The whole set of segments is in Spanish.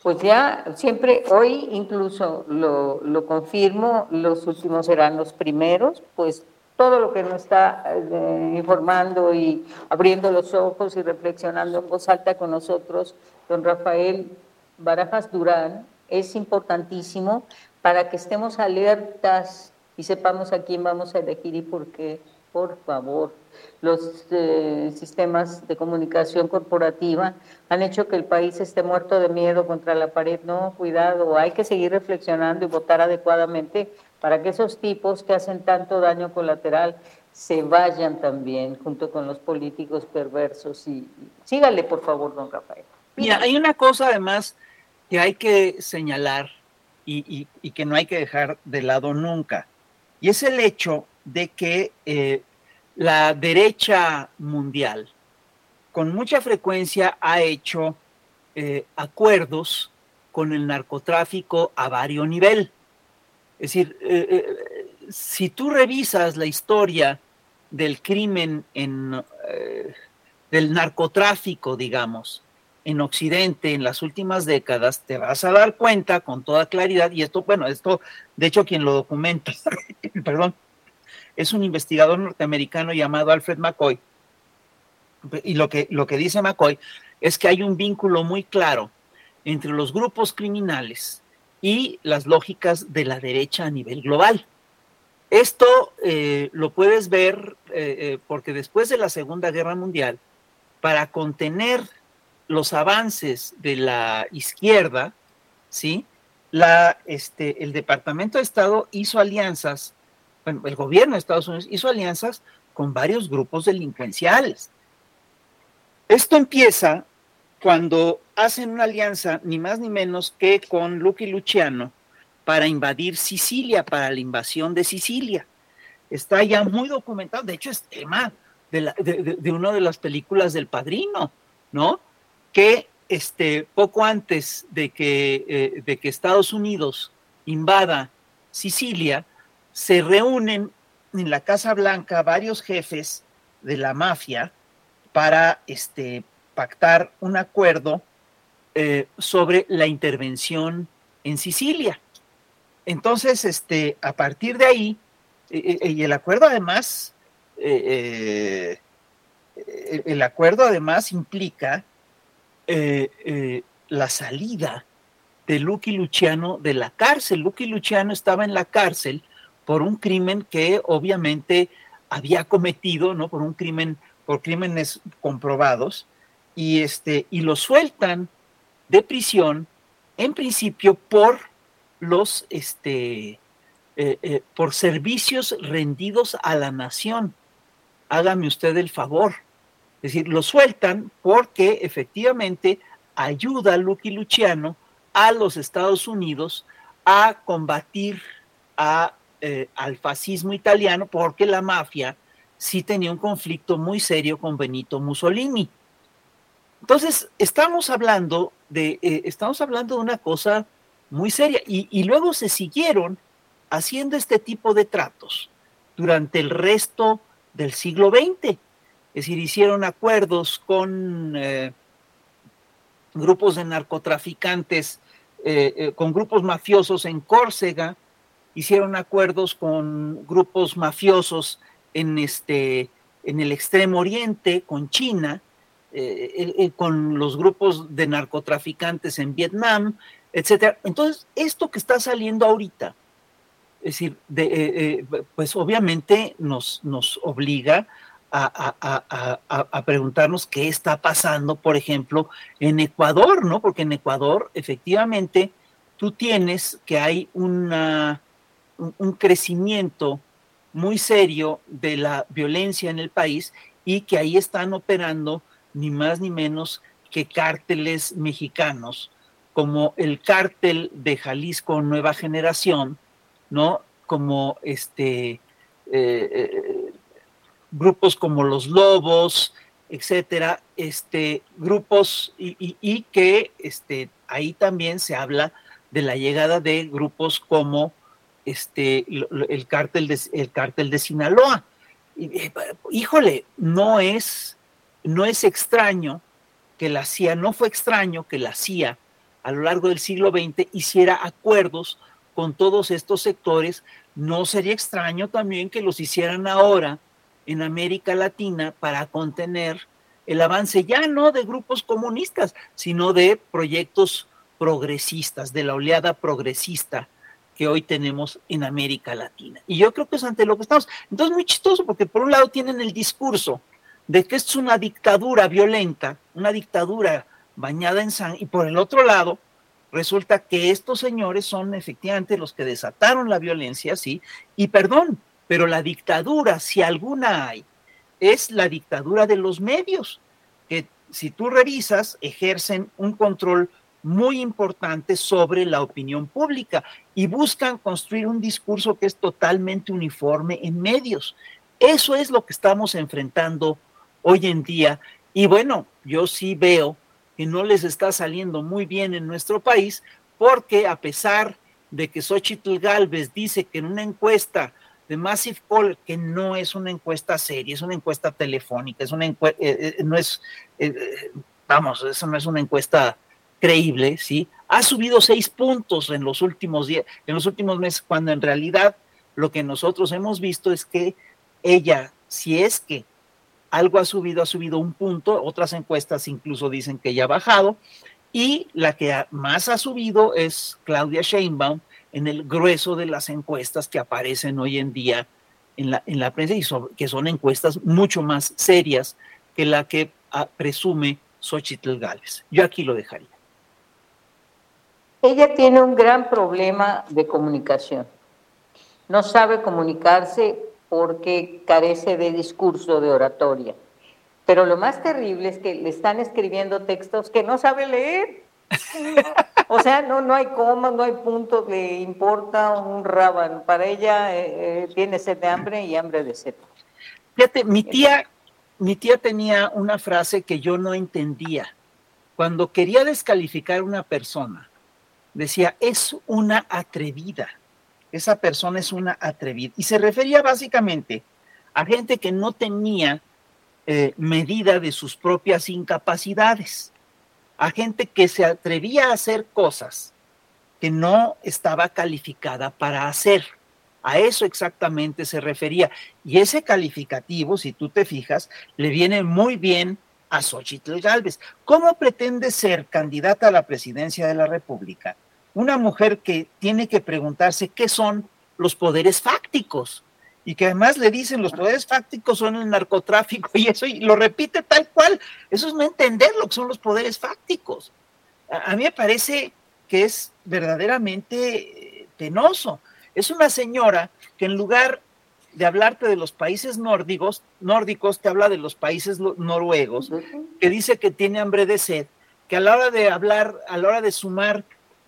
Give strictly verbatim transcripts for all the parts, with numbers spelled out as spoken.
Pues ya siempre, hoy incluso lo, lo confirmo, los últimos serán los primeros, pues todo lo que nos está eh, informando y abriendo los ojos y reflexionando en voz alta con nosotros, don Rafael Barajas Durán, es importantísimo para que estemos alertas y sepamos a quién vamos a elegir y por qué, por favor. Los eh, sistemas de comunicación corporativa han hecho que el país esté muerto de miedo contra la pared. No, cuidado, hay que seguir reflexionando y votar adecuadamente para que esos tipos que hacen tanto daño colateral se vayan también junto con los políticos perversos. Y, y sígale, por favor, don Rafael. Mira, hay una cosa además que hay que señalar y, y, y que no hay que dejar de lado nunca, y es el hecho de que eh, la derecha mundial con mucha frecuencia ha hecho eh, acuerdos con el narcotráfico a varios niveles. Es decir, eh, eh, si tú revisas la historia del crimen en, eh, del narcotráfico, digamos, en Occidente en las últimas décadas, te vas a dar cuenta con toda claridad, y esto, bueno, esto, de hecho, quien lo documenta, perdón, es un investigador norteamericano llamado Alfred McCoy, y lo que, lo que dice McCoy es que hay un vínculo muy claro entre los grupos criminales y las lógicas de la derecha a nivel global. Esto eh, lo puedes ver eh, eh, porque después de la Segunda Guerra Mundial, para contener los avances de la izquierda, ¿sí? La, este, el Departamento de Estado hizo alianzas, bueno, el gobierno de Estados Unidos hizo alianzas con varios grupos delincuenciales. Esto empieza cuando hacen una alianza, ni más ni menos que con Lucky Luciano, para invadir Sicilia, para la invasión de Sicilia. Está ya muy documentado, de hecho es tema de, la, de, de, de una de las películas del Padrino, ¿no? Que este, poco antes de que, eh, de que Estados Unidos invada Sicilia, se reúnen en la Casa Blanca varios jefes de la mafia para este, pactar un acuerdo eh, sobre la intervención en Sicilia. Entonces, este, a partir de ahí, eh, eh, y el acuerdo además, eh, eh, el acuerdo además implica eh, eh, la salida de Lucky Luciano de la cárcel. Lucky Luciano estaba en la cárcel por un crimen que obviamente había cometido, ¿no? Por un crimen, por crímenes comprobados, y este, y lo sueltan de prisión, en principio por los, este, eh, eh, por servicios rendidos a la nación. Hágame usted el favor. Es decir, lo sueltan porque efectivamente ayuda a Lucky Luciano a los Estados Unidos a combatir a, eh, al fascismo italiano, porque la mafia sí tenía un conflicto muy serio con Benito Mussolini. Entonces, estamos hablando de, eh, estamos hablando de una cosa muy seria, y, y luego se siguieron haciendo este tipo de tratos durante el resto del siglo veinte. Es decir, hicieron acuerdos con eh, grupos de narcotraficantes, eh, eh, con grupos mafiosos en Córcega, hicieron acuerdos con grupos mafiosos en, este, en el Extremo Oriente, con China, eh, eh, con los grupos de narcotraficantes en Vietnam, etcétera. Entonces, esto que está saliendo ahorita, es decir, de, eh, eh, pues obviamente nos, nos obliga a, a, a, a, a preguntarnos qué está pasando, por ejemplo, en Ecuador, ¿no? Porque en Ecuador, efectivamente, tú tienes que hay una, un, un crecimiento muy serio de la violencia en el país, y que ahí están operando ni más ni menos que cárteles mexicanos, como el cártel de Jalisco Nueva Generación, ¿no? Como este eh, eh, grupos como los Lobos, etcétera, este, grupos, y, y, y que este, ahí también se habla de la llegada de grupos como este, el, cártel de, el cártel de Sinaloa. Híjole, no es, no es extraño que la C I A, no fue extraño que la C I A a lo largo del siglo veinte hiciera acuerdos con todos estos sectores. No sería extraño también que los hicieran ahora en América Latina para contener el avance ya no de grupos comunistas, sino de proyectos progresistas, de la oleada progresista que hoy tenemos en América Latina. Y yo creo que es ante lo que estamos. Entonces, muy chistoso, porque por un lado tienen el discurso de que es una dictadura violenta, una dictadura bañada en sangre, y por el otro lado, resulta que estos señores son efectivamente los que desataron la violencia, sí, y perdón, pero la dictadura, si alguna hay, es la dictadura de los medios, que si tú revisas, ejercen un control muy importante sobre la opinión pública y buscan construir un discurso que es totalmente uniforme en medios. Eso es lo que estamos enfrentando hoy en día. Y bueno, yo sí veo que no les está saliendo muy bien en nuestro país, porque a pesar de que Xóchitl Gálvez dice que en una encuesta de Massive Call, que no es una encuesta seria, es una encuesta telefónica, es una encuesta, eh, eh, no es, eh, vamos, eso no es una encuesta creíble, ¿sí? Ha subido seis puntos en los últimos días, en los últimos meses, cuando en realidad lo que nosotros hemos visto es que ella, si es que algo ha subido, ha subido un punto, otras encuestas incluso dicen que ya ha bajado, y la que más ha subido es Claudia Sheinbaum en el grueso de las encuestas que aparecen hoy en día en la, en la prensa, y sobre, que son encuestas mucho más serias que la que a, presume Xóchitl Gálvez. Yo aquí lo dejaría. Ella tiene un gran problema de comunicación. No sabe comunicarse porque carece de discurso, de oratoria. Pero lo más terrible es que le están escribiendo textos que no sabe leer. O sea, no, no hay comas, no hay puntos, le importa un rábano. Para ella eh, tiene sed de hambre y hambre de sed. Fíjate, mi tía, mi tía tenía una frase que yo no entendía. Cuando quería descalificar a una persona, decía, es una atrevida. Esa persona es una atrevida. Y se refería básicamente a gente que no tenía eh, medida de sus propias incapacidades, a gente que se atrevía a hacer cosas que no estaba calificada para hacer. A eso exactamente se refería. Y ese calificativo, si tú te fijas, le viene muy bien a Xóchitl Gálvez. ¿Cómo pretende ser candidata a la presidencia de la República una mujer que tiene que preguntarse qué son los poderes fácticos? Y que además le dicen los poderes fácticos son el narcotráfico, y eso, y lo repite tal cual. Eso es no entender lo que son los poderes fácticos. A, a mí me parece que es verdaderamente penoso. Es una señora que en lugar de hablarte de los países nórdicos, nórdicos te habla de los países noruegos, que dice que tiene hambre de sed, que a la hora de hablar, a la hora de sumar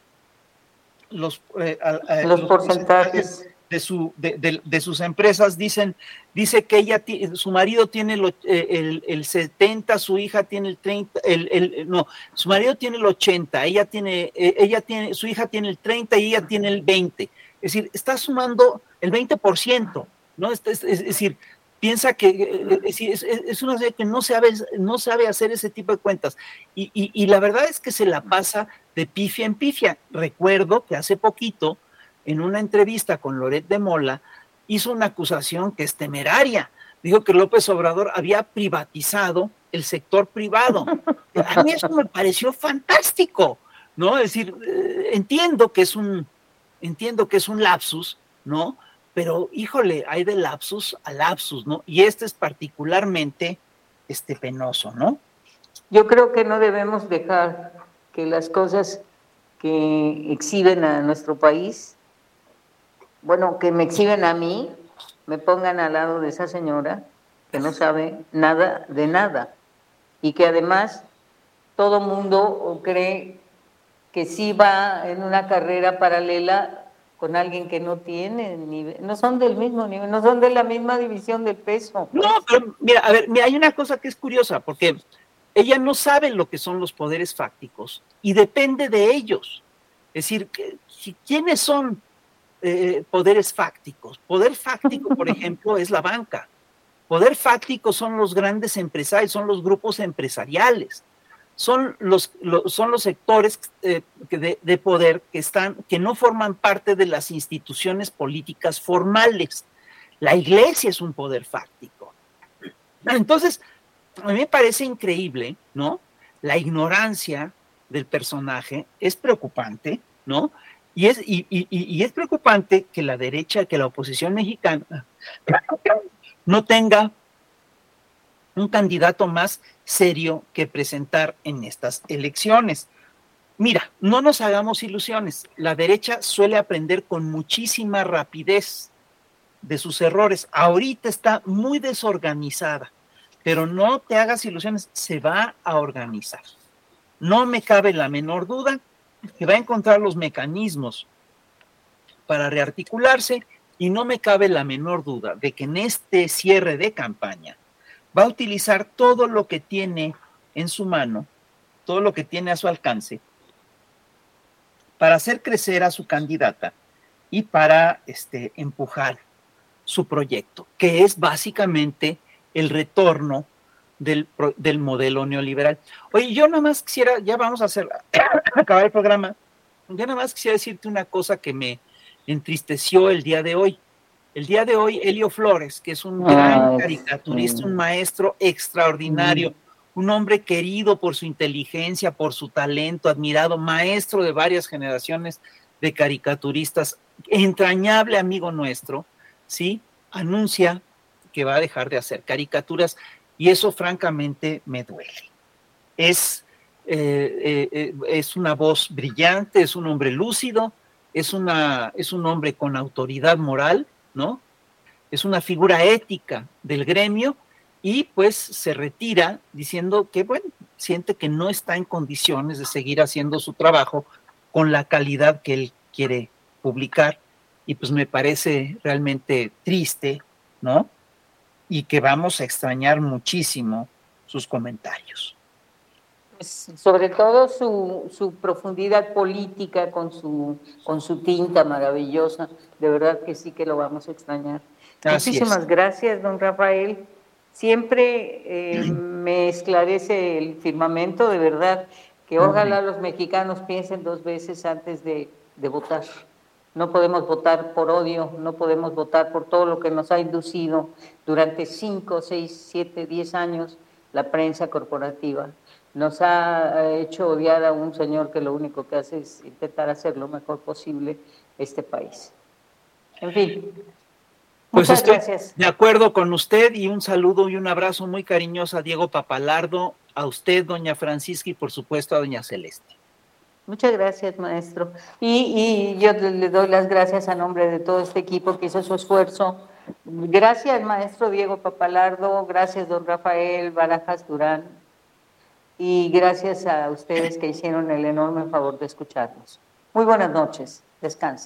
los, eh, eh, los, los porcentajes de, su, de, de, de sus empresas, dicen, dice que ella, su marido tiene el, el, el setenta, su hija tiene el treinta, el, el, no, su marido tiene el ochenta, ella tiene, ella tiene, su hija tiene el treinta y ella tiene el veinte. Es decir, está sumando el veinte por ciento, ¿no? Es, es, es decir, piensa que es, es, es una serie que no sabe, no sabe hacer ese tipo de cuentas. Y, y, y la verdad es que se la pasa de pifia en pifia. Recuerdo que hace poquito, en una entrevista con Loret de Mola, hizo una acusación que es temeraria. Dijo que López Obrador había privatizado el sector privado. A mí eso me pareció fantástico, ¿no? Es decir, eh, entiendo que es un, entiendo que es un lapsus, ¿no? Pero, híjole, hay de lapsus a lapsus, ¿no? Y este es particularmente este, penoso, ¿no? Yo creo que no debemos dejar que las cosas que exhiben a nuestro país, bueno, que me exhiben a mí, me pongan al lado de esa señora que no sabe nada de nada y que además todo mundo cree que sí va en una carrera paralela con alguien que no tiene nivel, no son del mismo nivel, no son de la misma división del peso. Pues. No, pero mira, a ver, mira, hay una cosa que es curiosa, porque ella no sabe lo que son los poderes fácticos y depende de ellos. Es decir, ¿quiénes son eh, poderes fácticos? Poder fáctico, por ejemplo, es la banca. Poder fáctico son los grandes empresarios, son los grupos empresariales. son los, los, son los sectores eh, de, de poder que, están, que no forman parte de las instituciones políticas formales. La iglesia es un poder fáctico. Entonces, a mí me parece increíble, ¿no? La ignorancia del personaje es preocupante, ¿no? Y es, y, y, y es preocupante que la derecha, que la oposición mexicana no tenga un candidato más serio que presentar en estas elecciones. Mira, no nos hagamos ilusiones. La derecha suele aprender con muchísima rapidez de sus errores. Ahorita está muy desorganizada, pero no te hagas ilusiones, se va a organizar. No me cabe la menor duda que va a encontrar los mecanismos para rearticularse y no me cabe la menor duda de que en este cierre de campaña va a utilizar todo lo que tiene en su mano, todo lo que tiene a su alcance, para hacer crecer a su candidata y para este, empujar su proyecto, que es básicamente el retorno del, del modelo neoliberal. Oye, yo nada más quisiera, ya vamos a hacer, acabar el programa, yo nada más quisiera decirte una cosa que me entristeció el día de hoy. El día de hoy, Helio Flores, que es un gran Ay, caricaturista, sí. un maestro extraordinario, mm. un hombre querido por su inteligencia, por su talento, admirado, maestro de varias generaciones de caricaturistas, entrañable amigo nuestro, ¿sí? Anuncia que va a dejar de hacer caricaturas y eso francamente me duele. Es, eh, eh, es una voz brillante, es un hombre lúcido, es, una, es un hombre con autoridad moral, ¿no? Es una figura ética del gremio y pues se retira diciendo que, bueno, siente que no está en condiciones de seguir haciendo su trabajo con la calidad que él quiere publicar y pues me parece realmente triste, ¿no? Y que vamos a extrañar muchísimo sus comentarios. Pues sobre todo su, su profundidad política con su, con su tinta maravillosa, de verdad que sí que lo vamos a extrañar. Así Muchísimas es. gracias, don Rafael. Siempre eh, me esclarece el firmamento, de verdad, que ojalá los mexicanos piensen dos veces antes de, de votar. No podemos votar por odio, no podemos votar por todo lo que nos ha inducido durante cinco, seis, siete, diez años la prensa corporativa. Nos ha hecho odiar a un señor que lo único que hace es intentar hacer lo mejor posible este país. En fin, pues muchas estoy gracias. De acuerdo con usted y un saludo y un abrazo muy cariñoso a Diego Papalardo, a usted, doña Francisca, y por supuesto a doña Celeste. Muchas gracias, maestro. Y, y yo le doy las gracias a nombre de todo este equipo que hizo su esfuerzo. Gracias, maestro Diego Papalardo, gracias, don Rafael Barajas Durán, y gracias a ustedes que hicieron el enorme favor de escucharnos. Muy buenas noches, descansen.